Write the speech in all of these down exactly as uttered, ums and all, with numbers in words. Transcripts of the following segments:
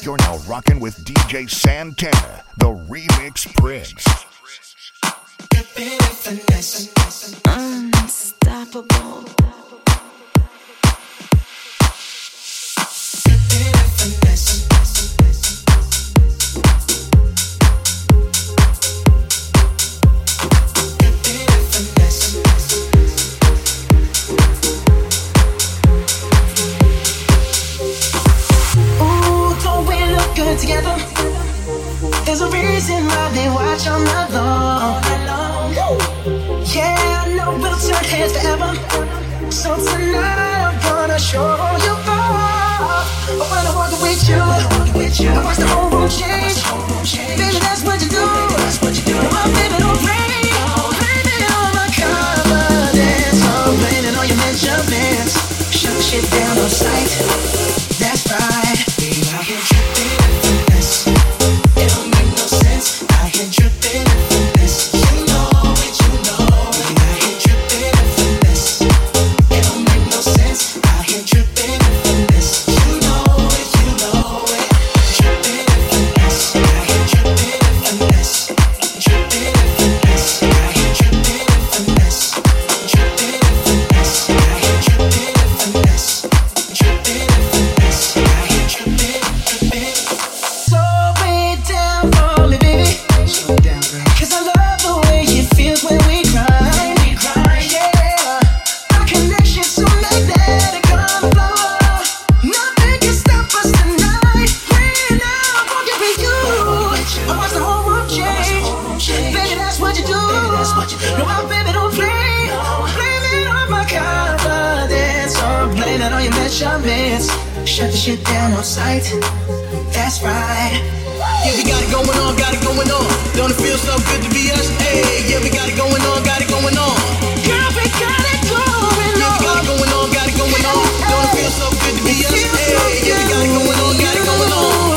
You're now rocking with D J Santana, the Remix Prince. Unstoppable. Together, there's a reason why they watch all night long. Yeah, I know we'll turn heads forever. So tonight I'm gonna show you all. I wanna walk with you. I watch the whole world change. Baby, that's what you do. My baby don't play. Blaming on my confidence. I'm blaming on your measurements. Shut shit down on sight. That's right. We out here tripping. Shut the shit down on sight. That's right. Yeah, we got it going on, got it going on. Don't it feel so good to be us? Hey, yeah, we got it going on, got it going on. Girl, we got it going on. Yeah, we got it going on, got it going on. Don't it feel so good to be us? Hey, yeah, we got it going on, got it going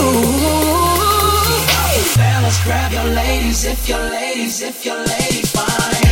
on. Fellas, grab your ladies if your ladies, if your lady fine.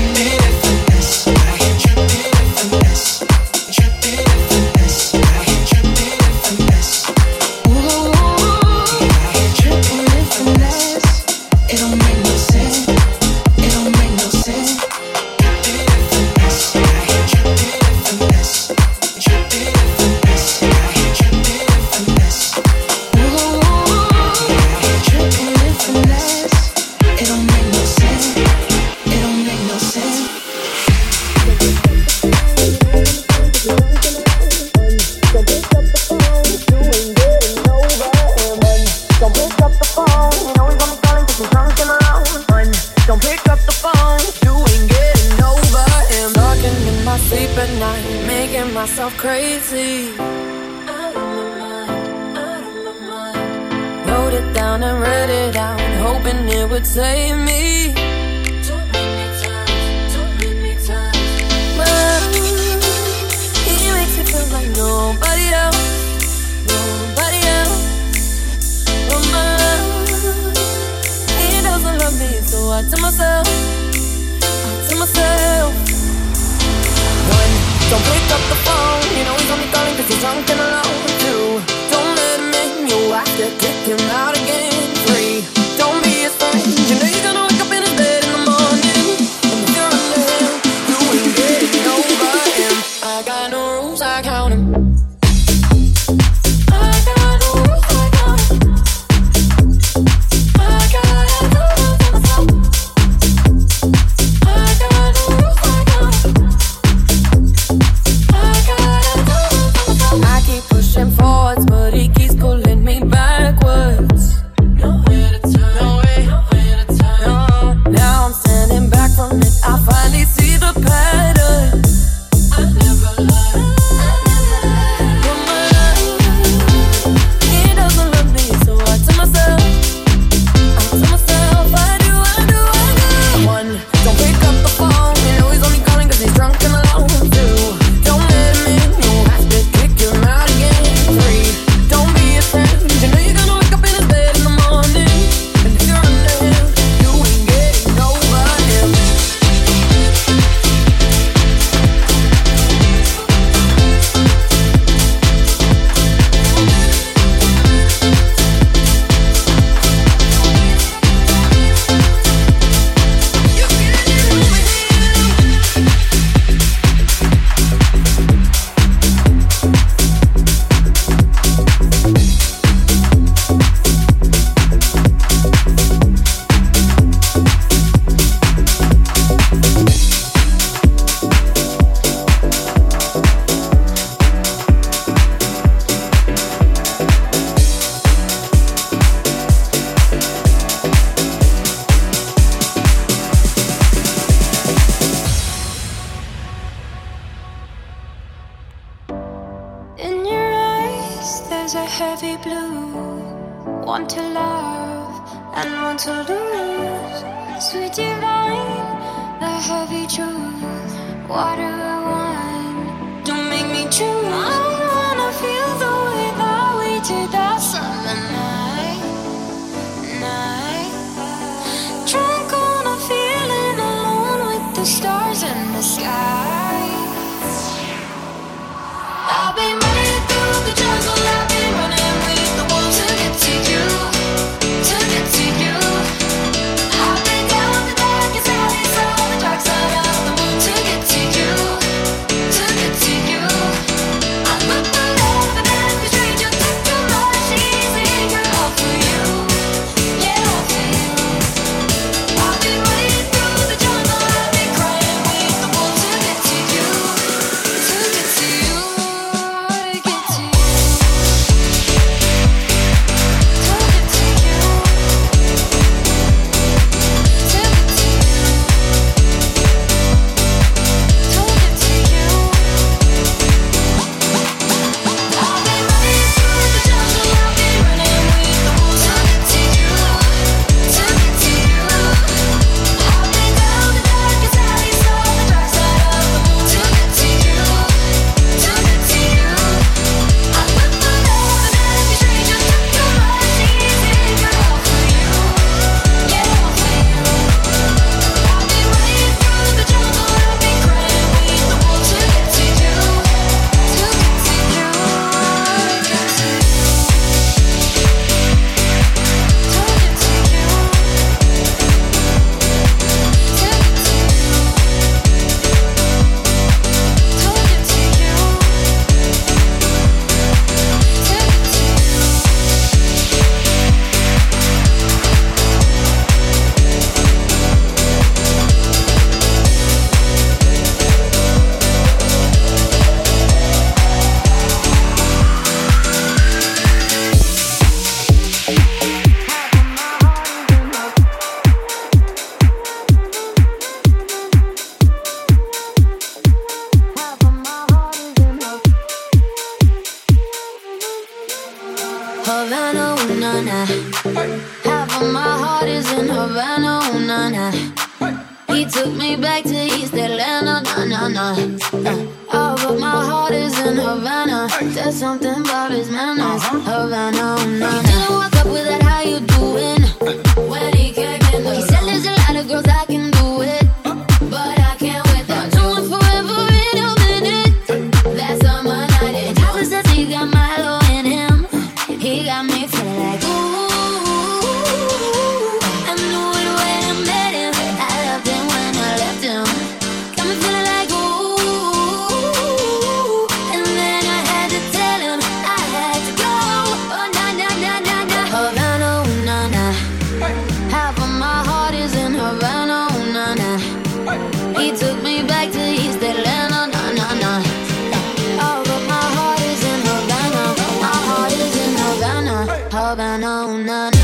Crazy, out of my mind, out of my mind. Wrote it down and read it out, hoping it would save me. Too many times, too many times. But he makes it feel like nobody else, nobody else. But my love, he doesn't love me, so I tell myself, I tell myself. One, don't pick up the phone, you know he's only calling cause he's drunk and alone. Two, don't let him in, you have to kick him out again. Three, don't be his friend, you know you're gonna wake up in his bed is a heavy blue. Want to love and want to lose. Sweet divine, the heavy truth. Water or wine, don't make me choose. I wanna feel the way that we did that summer night. Night. Drunk on a feeling alone with the stars in the sky. I've been running through the jungle, I've been running with the wolves to get to you, to get to you. I've been down the darkest alleys, all the dark side of the moon to get to you, to get to you. I look for love and every stranger took too much easier, all for you, yeah, all for you. I've been running through the jungle, I've been crying with the wolves to get to you, to get to you. Havana, ooh, na, na. Half of my heart is in Havana, ooh, na, na. He took me back to East Atlanta, na, na, na. Uh, oh, but my heart is in Havana. There's something about his manners. Havana, ooh, na, na. He didn't walk up with that, how you doing? When he came in the He said there's a lot of girls I can do it, but I can't wait that no one forever in a minute. That summer night, and Tyler says he got Milo in him. He got me feeling like ooh. I knew it when I met him. I loved him when I left him. Got me feeling like ooh. And then I had to tell him I had to go. Oh na na na na na. Havana, ooh, na na. Half of my heart is in Havana, ooh, na na. He took me back to East Atlanta, na na na. Oh, but my heart is in Havana. My heart is in Havana, Havana, ooh, na na.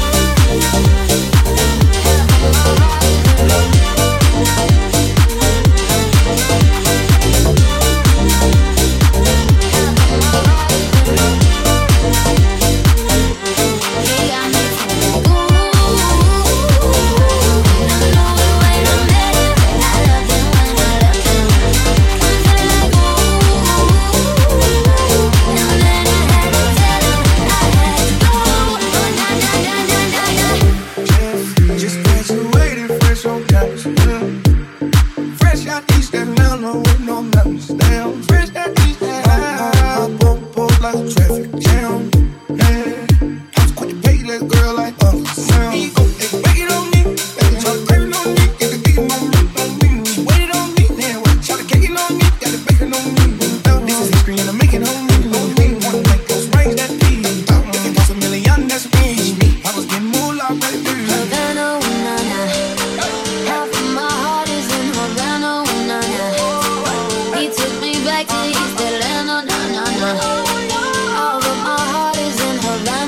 Havana.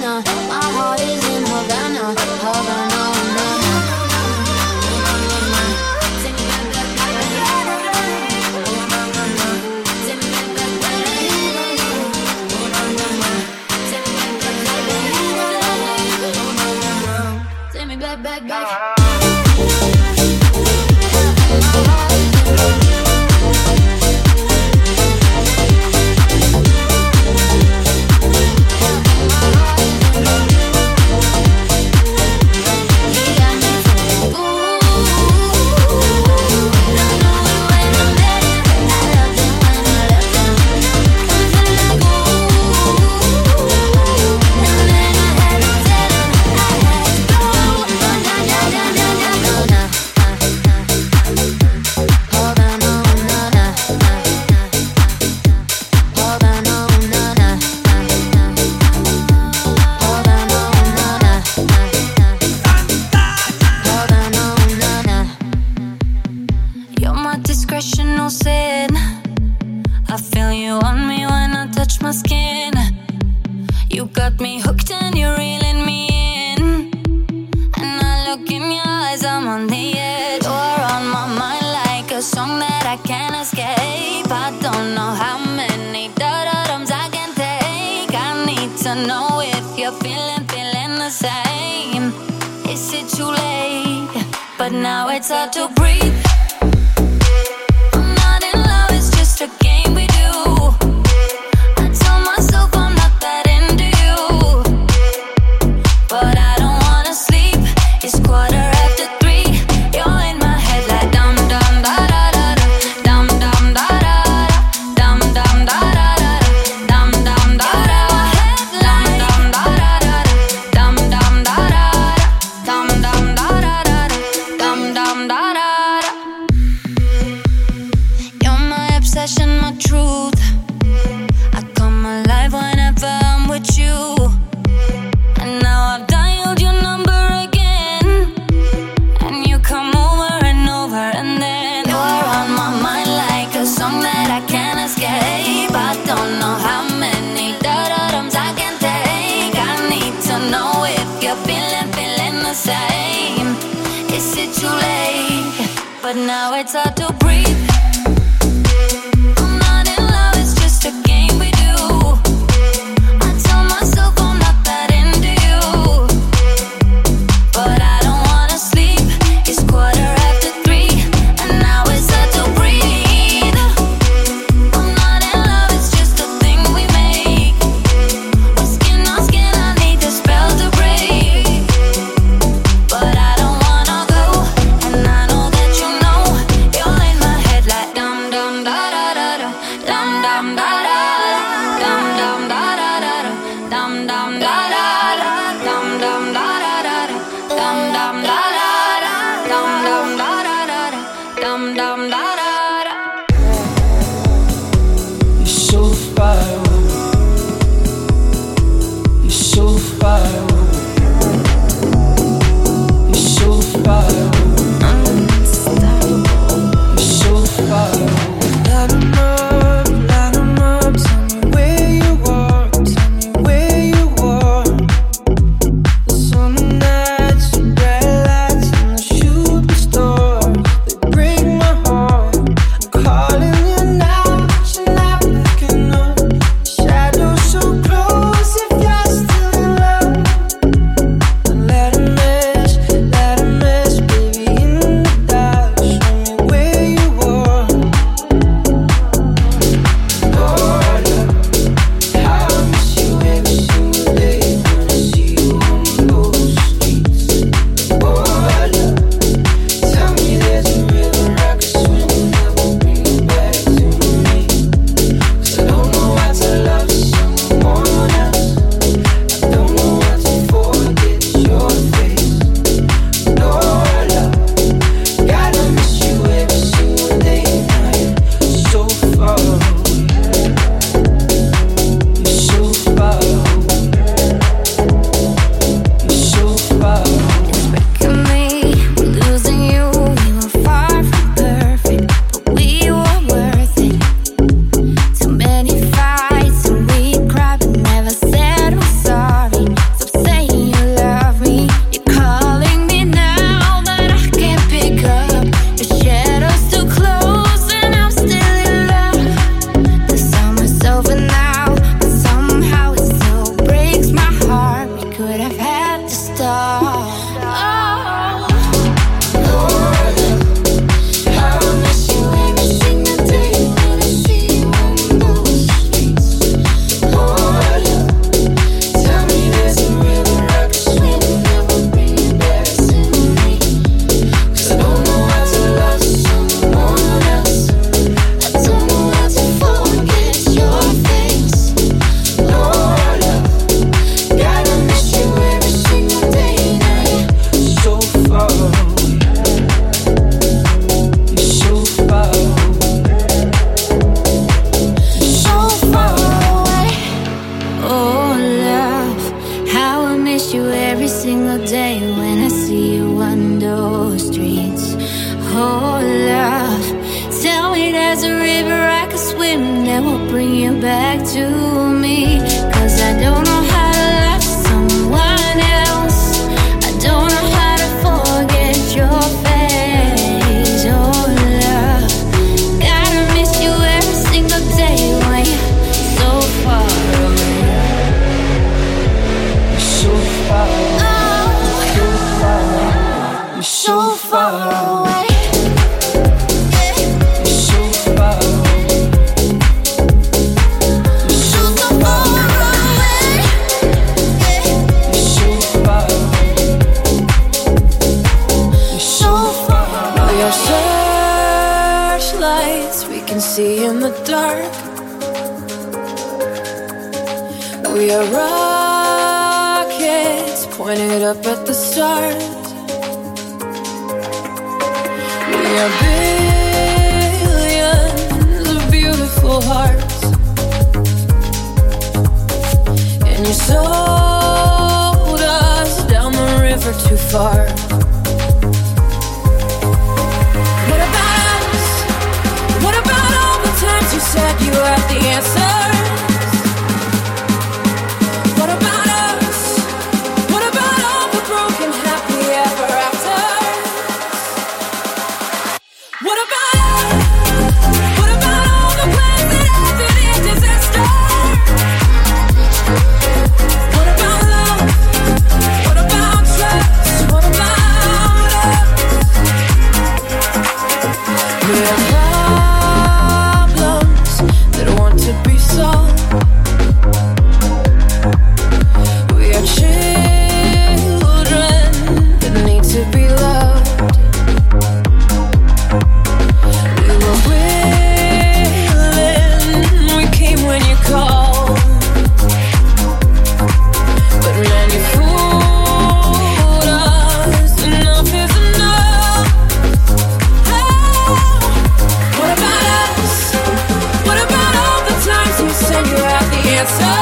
got me hooked and you're reeling me in. And I look in your eyes, I'm on the edge. You're on my mind like a song that I can't escape. I don't know how many da-da-dums I can take. I need to know if you're feeling, feeling the same. Is it too late? But now it's hard to breathe. I'm not in love, it's just a game we do. I tell myself I'm not that into you, but I don't wanna sleep. It's quarter after three. You're in my head like dum dum da da da da, dum dum da da da, dum dum da da da, dum dum da da da, dum dum da da da, dum dum da da da, dum dum da da da, dum dum da da da. You're my obsession, my truth. I come alive whenever I'm with you. And now I've dialed your number again, and you come over and over, and then you're on my mind like a song that I can't escape. I don't know how many da-da-dums I can take. I need to know if you're feeling, feeling the same. Is it too late? But now it's hard to breathe. I'm not in love, it's just a game we do. I tell myself I'm not that into you, but I don't wanna sleep. It's quarter after three, and now it's hard to breathe. I'm not in love, it's just a thing we make. We're skin on skin, I need the spell to break, but I don't wanna go, and I know that you know. You're in my head like dum dum da da da da, dum dum da da da, dum dum da da da da, dum dum da da da, dum dum da da da, dum dum da da da, dum dum da da da, dum dum da da da. You're so far away. You're so far away. You're so far away. You're so far away. Light 'em up, light 'em up. Tell me where you are, tell me where you are. The summer nights, the bright lights, and the shooting stars, they break my heart. I'm calling you now, but you're not picking up. Shadows so close, if you're still in love. Then let 'em mess, let 'em mess, baby, in the dark. Show me where you are. Oh, love, how I miss you every single day when I see you on those streets. Oh, love, tell me there's a river I could swim that will bring you back to me. 'Cause I don't know how to love someone else. I don't know how to forget your face. No, love, gotta miss you every single day now. You're so far away. You're so far away. You're so far away. It's breaking me, losing you. We were far from perfect, but we were worth it. Too many fights and we cried, but never said we're sorry. Stop saying you love me. You're calling me now, but I can't pick up. Your shadow's too close, and I'm still in love. The summer's over now, but somehow it still breaks my heart. We could have had to start. Oh, How I miss you every single day when I see you on those streets. Oh, love, tell me there's a river I could swim that will bring you back to me. 'Cause I don't know how to love someone else. I don't know how to forget your face. No, love, gotta miss you every single day now. You're so far away. You're so far away. You're so far away. oh, love, how I miss you every single day when I see you on those streets. Oh, love, tell me there's a river I could swim that will bring you back to me. 'Cause I don't know how to far away. See in the dark, we are rockets pointed up at the stars. We are billions of beautiful hearts, and you sold us down the river too far. You said you had the answers. What about us? What about all the broken happy ever afters? What about us? What about all the plans that ended in disaster? What about love? What about trust? What about us? We are to be solved. We are children that need to be loved. We were willing, we came when you called, but man, you fooled us. Enough is enough. Oh, what about us? What about all the times you said you had the answer?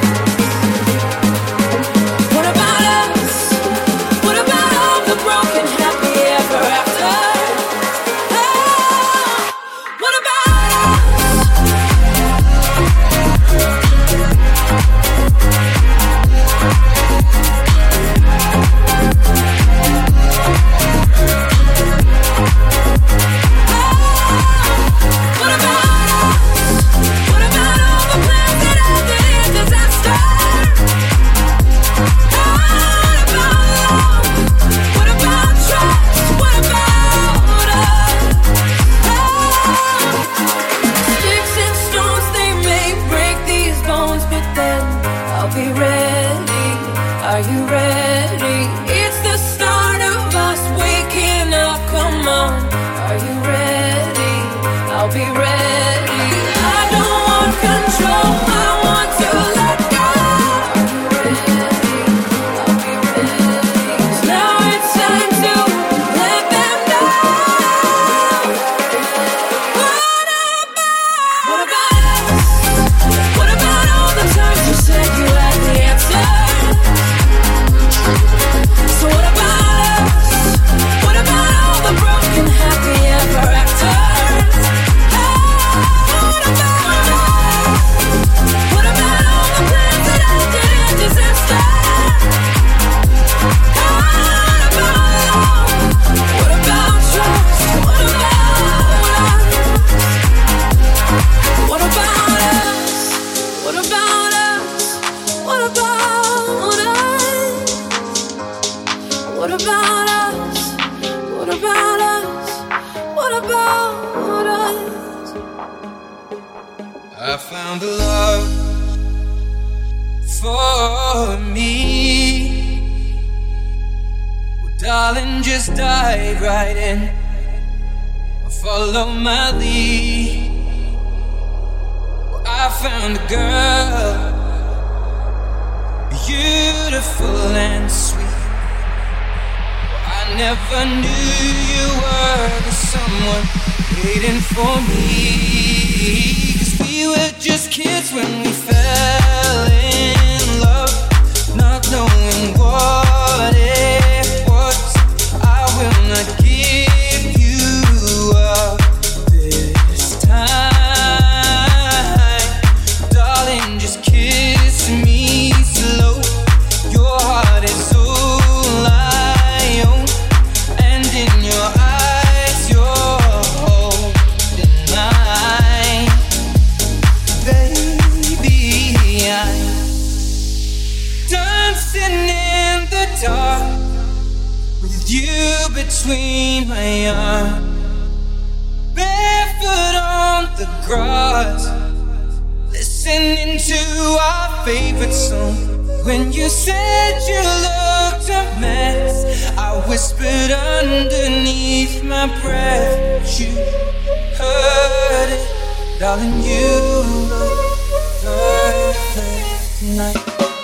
What about us? What about all the broken happy ever after? Oh, what about with you between my arms, barefoot on the grass, listening to our favorite song. When you said you looked a mess, I whispered underneath my breath, but you heard it, darling. You look perfect tonight.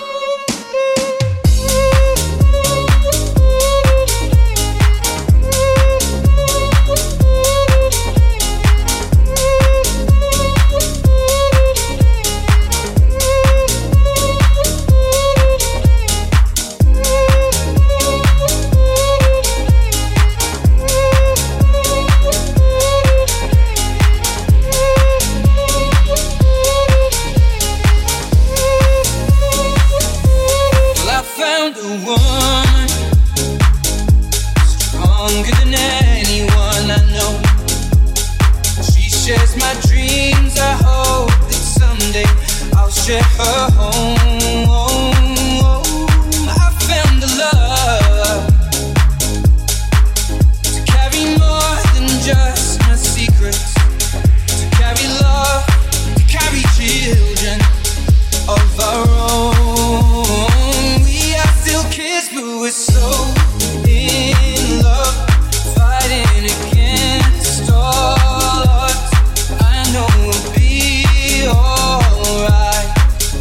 Share her home. I found a love to carry more than just my secrets, to carry love, to carry children of our own. We are still kids, but we're so in love, fighting against all odds. I know we'll be alright.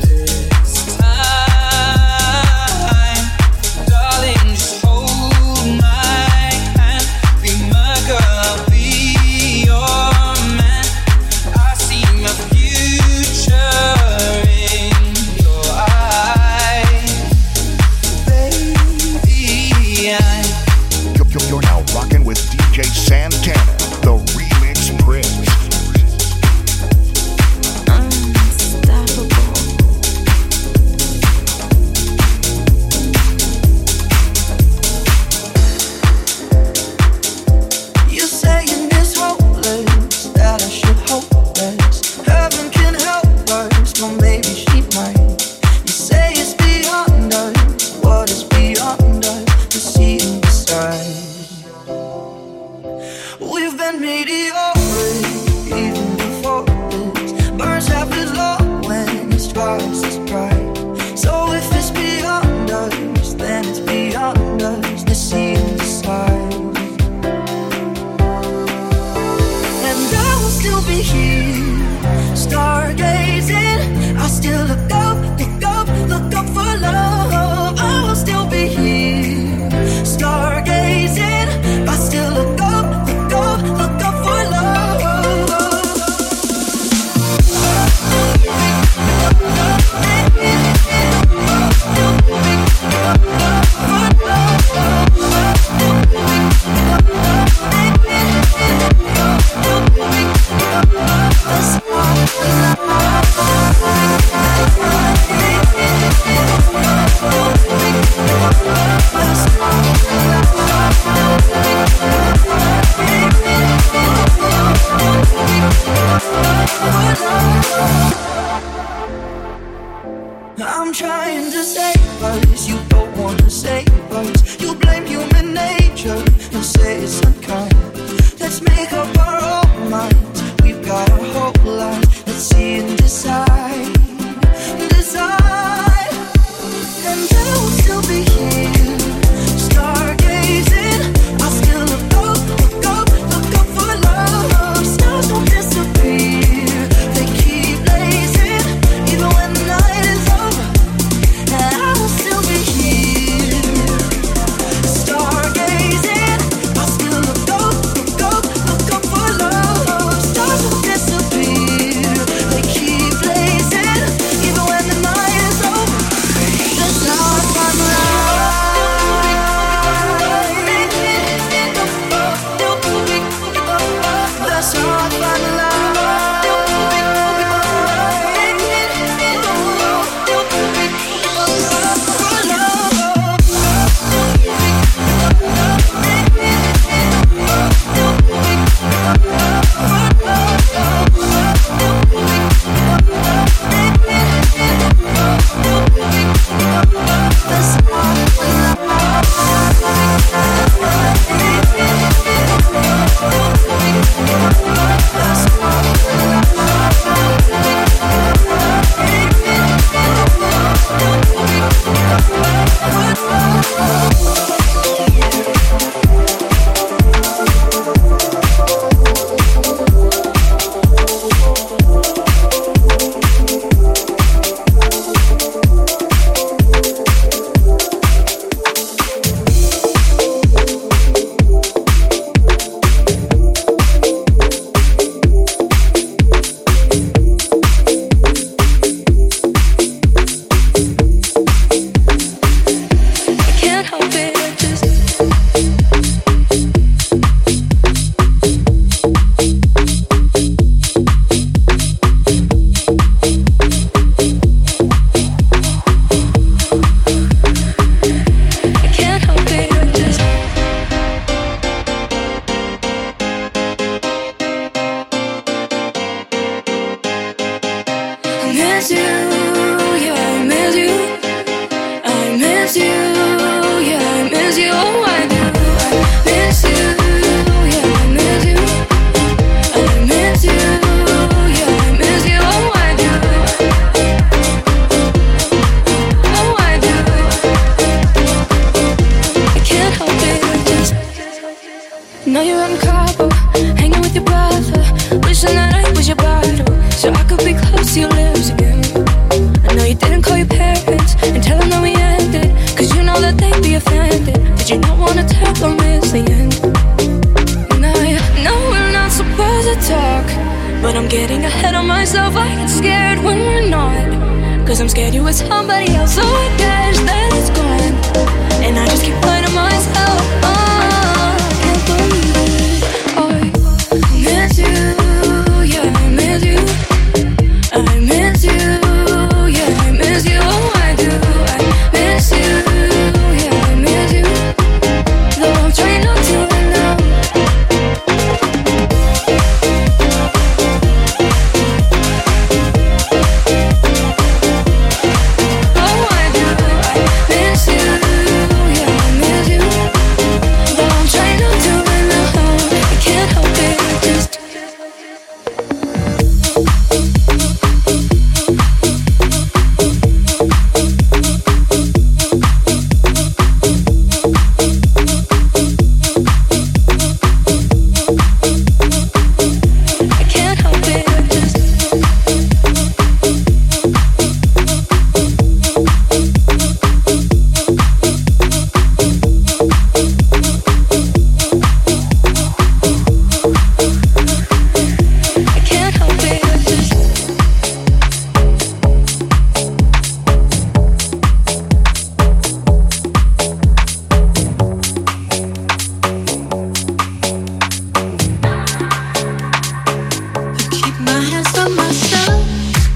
miss you, yeah, I miss you, oh I do. I miss you, yeah, I miss you. I miss you, yeah, I miss you, oh I do. Oh I do. I can't help it, I just know you're out in Cabo, hanging with your brother, wishing that I was your bottle, so I could be close to your lips again. I know you didn't call your parents and tell them that we ended, cause you know that they'd be offended. Did you not wanna tell them it's the end? And I know we're not supposed to talk, but I'm getting ahead of myself. I get scared when we're not, cause I'm scared you with somebody else. So I guess that it's gone, and I just keep lying to myself. Oh, I can't believe it. Oh, I miss you, yeah, I miss you. I miss you, yeah, I miss you, oh I do. I miss you, yeah, I miss you. Though I'm trying not to right now. Oh I do, I miss you, yeah, I miss you. Though I'm trying not to right now. I can't help it, I just I can't help it, I just I can't help it, I just keep my hands on myself.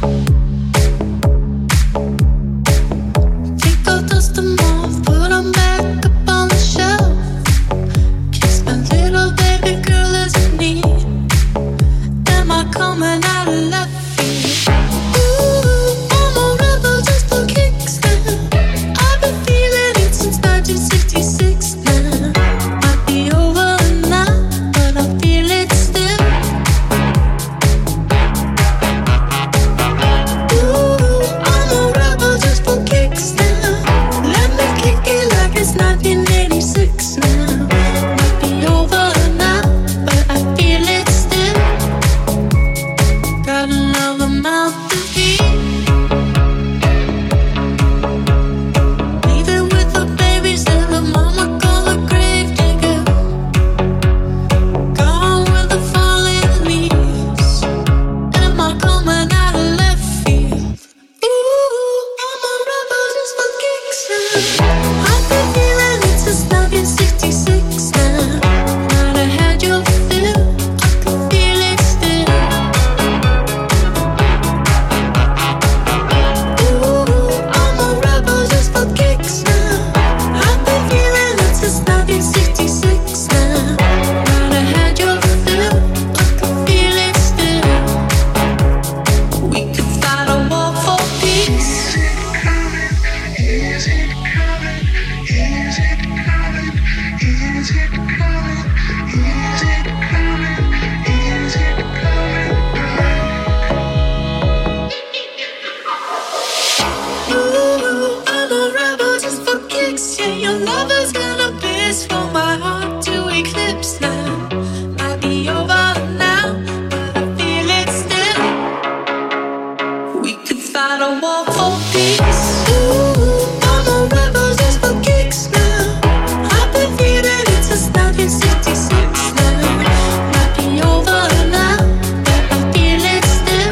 Take all dust them off, put them back up on the shelf. Kiss my little baby girl as you need. Am I coming out of left field? Ooh, I'm a rebel just for kicks now. I've been feeling it since nineteen sixty-six now. Might be over now, but I feel it still. Ooh, I'm a rebel just for kicks now. Let me kick it like it's nineteen eighty-six now. Might be over now, but I feel it still. Got another mouth to feed. Leave it with the babies that the mama call a grave digger. Gone with the falling leaves. Am I coming out of left field? Ooh, I'm a rebel just for kicks now. I've been feeling it since nineteen sixty-six now. Might have had your fill, I can feel it still. Ooh, I'm a rebel just for kicks now. I've been feeling it since nineteen sixty-six now. Might have had your fill, I can feel it still. We could fight a war for peace. Is it coming? Is it coming? Is it coming? Is it coming? Is it coming? Ooh, I'm a rebel just for kicks. Yeah, your lover's gonna piss from my heart to eclipse now. Might be over now, but I feel it still. We could fight a war for peace. Ooh, I'm a rebel just for kicks now. I've been feeling it since nineteen sixty-six now. Might be over now, but I feel it still.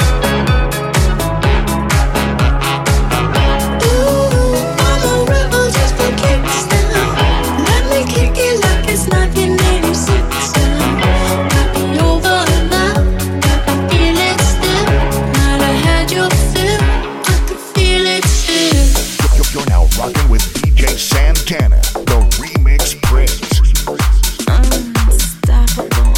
Ooh, I'm a rebel just for kicks now. Let me kick it like it's nineteen eighty-six now. Might be over now, but I feel it still. Might have had your fill, I could feel it still. You're- You're now rocking with D J Santana, the remix prince. Unstoppable.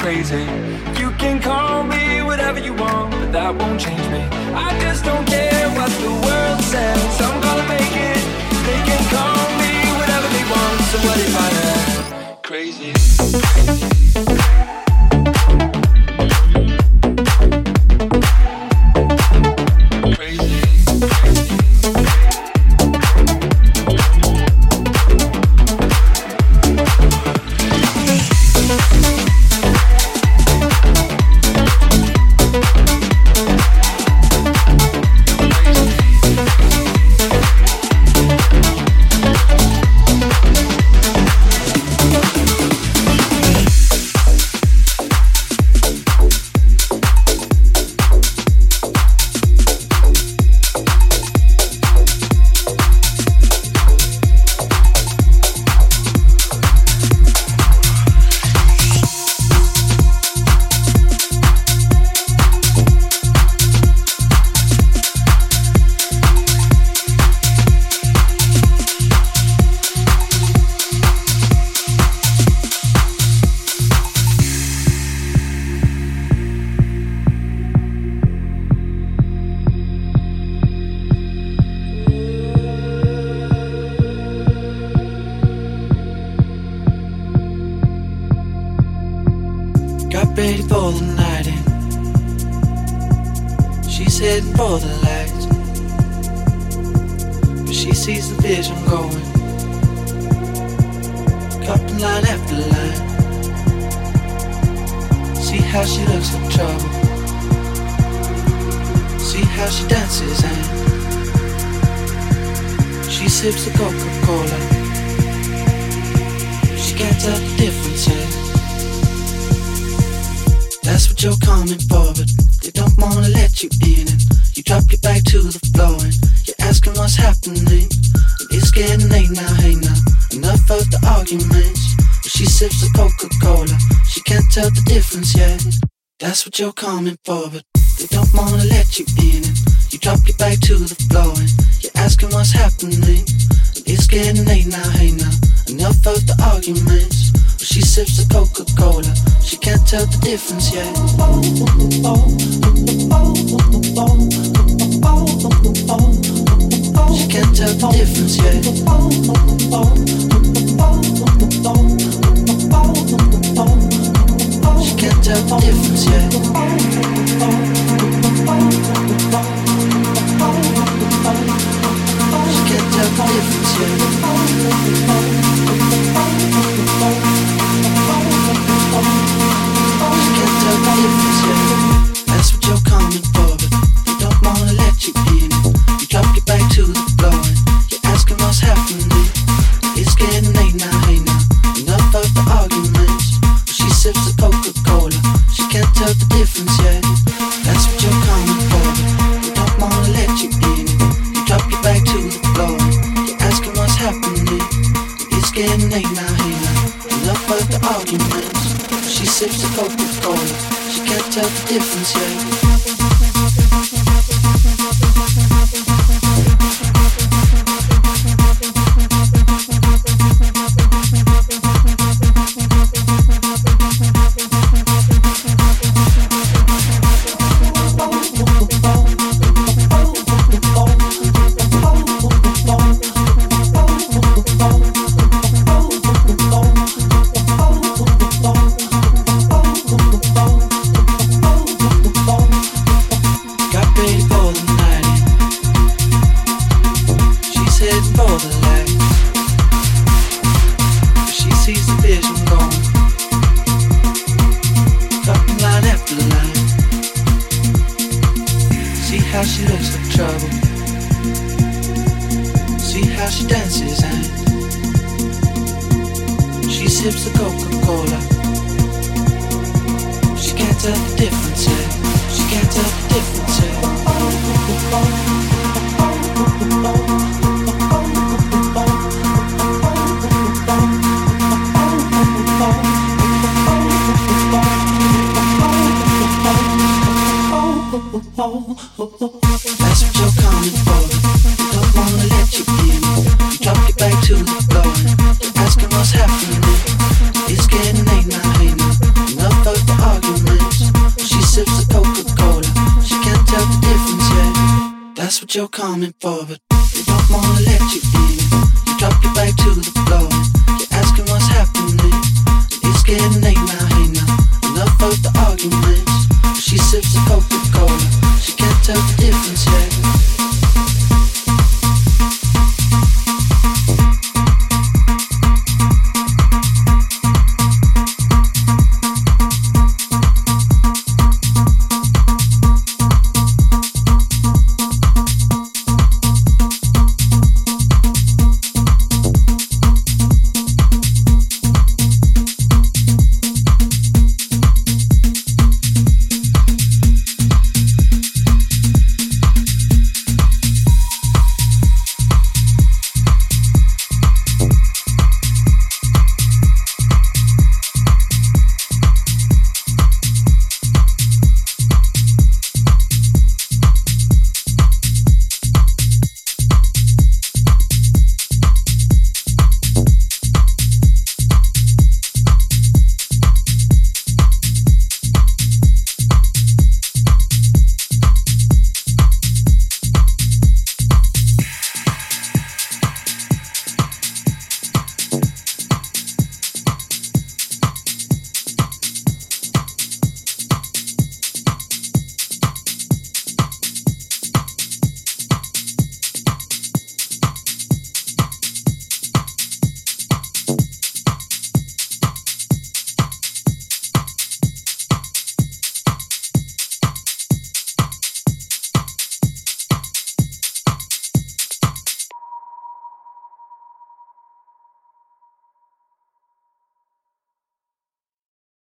crazy. You can call me whatever you want, but that won't change me. I just don't care what the world says. I'm gonna make it. They can call me whatever they want. So what if I am crazy? ready for the night in. She's heading for the lights, but she sees the vision going, cupping line after line. See how she looks for trouble, see how she dances and she sips the Coca-Cola. She can't tell the difference yet. That's what you're coming for, but they don't wanna let you in. And you drop your back to the floor and you're asking what's happening. And it's getting late now, hey now, enough of the arguments. But she sips the Coca-Cola, she can't tell the difference yet. That's what you're coming for, but they don't wanna let you in. And you drop your back to the floor and you're asking what's happening. And it's getting late now, hey now, enough of the arguments. But she sips the Coca-Cola, she can't tell the difference yet. She can't tell the difference yet. She can't tell the difference yet. She can't tell the difference yet. She can't tell the difference yet. That's what you're coming for, but they don't wanna let you in. You drop your back to the floor and you're asking what's happening. It's getting late now, hey now, enough of the arguments. But she sips the Coca-Cola, she can't tell the difference yet. That's what you're coming for, but they don't wanna let you in. You drop your back to the floor and you're asking what's happening. It's getting late now, hey now, enough of the arguments. She sips the Coca-Cola, she can't tell the difference yet. That's what you're coming for, they don't wanna let you in. You drop your back to the floor and you're asking what's happening. It's getting late now, hey now, enough of the you're coming for, but they don't wanna let you in. You drop your back to the floor and you're asking what's happening. It's getting late now, hey now, enough of the arguments. She sips the Coca-Cola, she can't tell the difference yet.